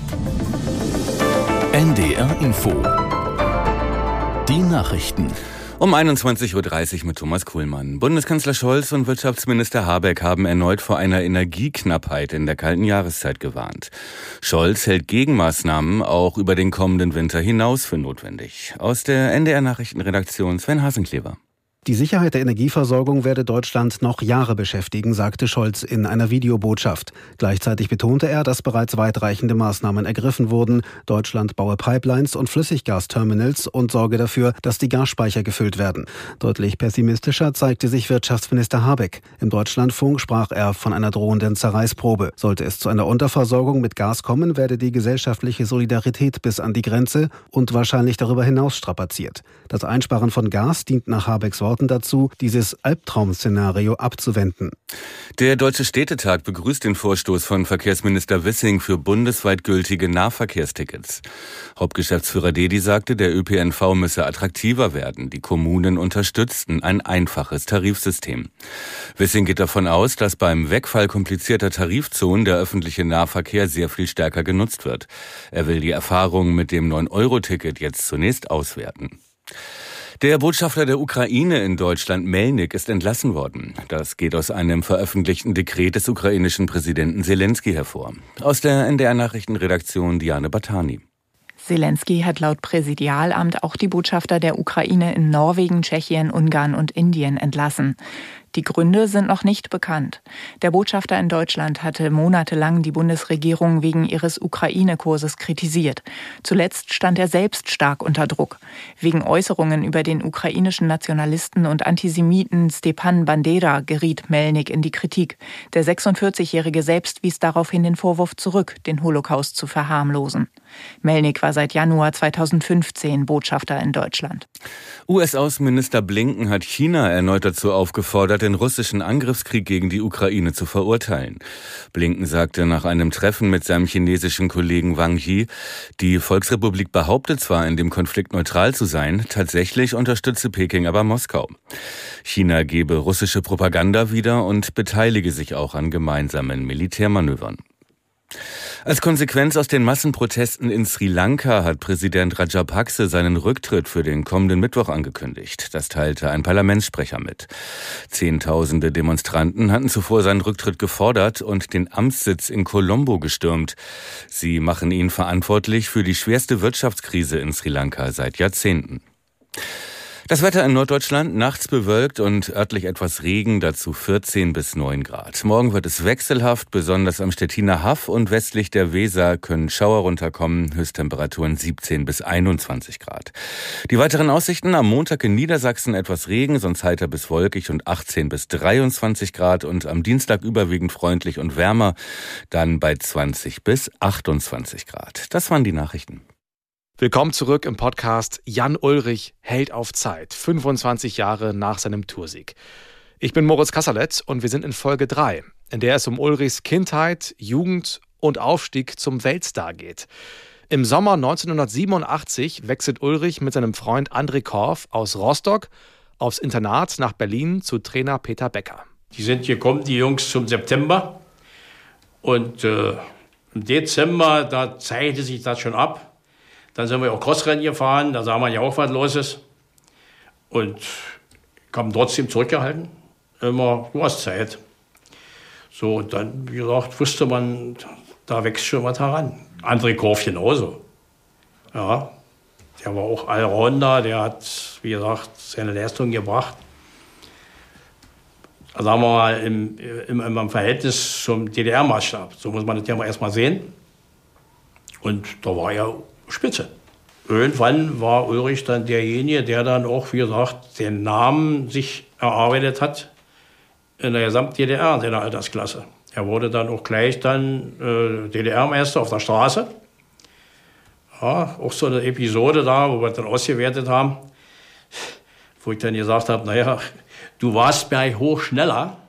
NDR Info. Die Nachrichten. Um 21.30 Uhr mit Thomas Kuhlmann. Bundeskanzler Scholz und Wirtschaftsminister Habeck haben erneut vor einer Energieknappheit in der kalten Jahreszeit gewarnt. Scholz hält Gegenmaßnahmen auch über den kommenden Winter hinaus für notwendig. Aus der NDR Nachrichtenredaktion Sven Hasenklever. Die Sicherheit der Energieversorgung werde Deutschland noch Jahre beschäftigen, sagte Scholz in einer Videobotschaft. Gleichzeitig betonte er, dass bereits weitreichende Maßnahmen ergriffen wurden. Deutschland baue Pipelines und Flüssiggasterminals und sorge dafür, dass die Gasspeicher gefüllt werden. Deutlich pessimistischer zeigte sich Wirtschaftsminister Habeck. Im Deutschlandfunk sprach er von einer drohenden Zerreißprobe. Sollte es zu einer Unterversorgung mit Gas kommen, werde die gesellschaftliche Solidarität bis an die Grenze und wahrscheinlich darüber hinaus strapaziert. Das Einsparen von Gas dient nach Habecks Worten dazu, dieses Albtraum-Szenario abzuwenden. Der Deutsche Städtetag begrüßt den Vorstoß von Verkehrsminister Wissing für bundesweit gültige Nahverkehrstickets. Hauptgeschäftsführer Dedi sagte, der ÖPNV müsse attraktiver werden. Die Kommunen unterstützten ein einfaches Tarifsystem. Wissing geht davon aus, dass beim Wegfall komplizierter Tarifzonen der öffentliche Nahverkehr sehr viel stärker genutzt wird. Er will die Erfahrungen mit dem 9-Euro-Ticket jetzt zunächst auswerten. Der Botschafter der Ukraine in Deutschland, Melnik, ist entlassen worden. Das geht aus einem veröffentlichten Dekret des ukrainischen Präsidenten Selenskyj hervor. Aus der NDR-Nachrichtenredaktion Diane Batani. Selenskyj hat laut Präsidialamt auch die Botschafter der Ukraine in Norwegen, Tschechien, Ungarn und Indien entlassen. Die Gründe sind noch nicht bekannt. Der Botschafter in Deutschland hatte monatelang die Bundesregierung wegen ihres Ukraine-Kurses kritisiert. Zuletzt stand er selbst stark unter Druck. Wegen Äußerungen über den ukrainischen Nationalisten und Antisemiten Stepan Bandera geriet Melnik in die Kritik. Der 46-Jährige selbst wies daraufhin den Vorwurf zurück, den Holocaust zu verharmlosen. Melnik war seit Januar 2015 Botschafter in Deutschland. US-Außenminister Blinken hat China erneut dazu aufgefordert, den russischen Angriffskrieg gegen die Ukraine zu verurteilen. Blinken sagte nach einem Treffen mit seinem chinesischen Kollegen Wang Yi, die Volksrepublik behauptet zwar, in dem Konflikt neutral zu sein, tatsächlich unterstütze Peking aber Moskau. China gebe russische Propaganda wieder und beteilige sich auch an gemeinsamen Militärmanövern. Als Konsequenz aus den Massenprotesten in Sri Lanka hat Präsident Rajapakse seinen Rücktritt für den kommenden Mittwoch angekündigt. Das teilte ein Parlamentssprecher mit. Zehntausende Demonstranten hatten zuvor seinen Rücktritt gefordert und den Amtssitz in Colombo gestürmt. Sie machen ihn verantwortlich für die schwerste Wirtschaftskrise in Sri Lanka seit Jahrzehnten. Das Wetter in Norddeutschland, nachts bewölkt und örtlich etwas Regen, dazu 14 bis 9 Grad. Morgen wird es wechselhaft, besonders am Stettiner Haff und westlich der Weser können Schauer runterkommen, Höchsttemperaturen 17 bis 21 Grad. Die weiteren Aussichten: am Montag in Niedersachsen etwas Regen, sonst heiter bis wolkig und 18 bis 23 Grad und am Dienstag überwiegend freundlich und wärmer, dann bei 20 bis 28 Grad. Das waren die Nachrichten. Willkommen zurück im Podcast Jan Ullrich hält auf Zeit, 25 Jahre nach seinem Toursieg. Ich bin Moritz Kasserlet und wir sind in Folge 3, in der es um Ullrichs Kindheit, Jugend und Aufstieg zum Weltstar geht. Im Sommer 1987 wechselt Ullrich mit seinem Freund André Korf aus Rostock aufs Internat nach Berlin zu Trainer Peter Becker. Die sind gekommen, die Jungs, zum September und im Dezember, da zeichnete sich das schon ab. Dann sind wir auch Crossrennen gefahren, da sah man ja auch, was los ist. Und haben trotzdem zurückgehalten. Immer, du hast Zeit. So, und dann, wie gesagt, wusste man, da wächst schon was heran. André Korf genauso. Ja, der war auch Allrounder, der hat, wie gesagt, seine Leistung gebracht. Sagen wir mal, im Verhältnis zum DDR-Maßstab. So muss man das ja mal erstmal sehen. Und da war er Spitze. Irgendwann war Ullrich dann derjenige, der dann auch, wie gesagt, den Namen sich erarbeitet hat in der gesamten DDR, in seiner Altersklasse. Er wurde dann auch gleich DDR-Meister auf der Straße. Ja, auch so eine Episode da, wo wir dann ausgewertet haben, wo ich dann gesagt habe, naja, du warst bei hoch schneller.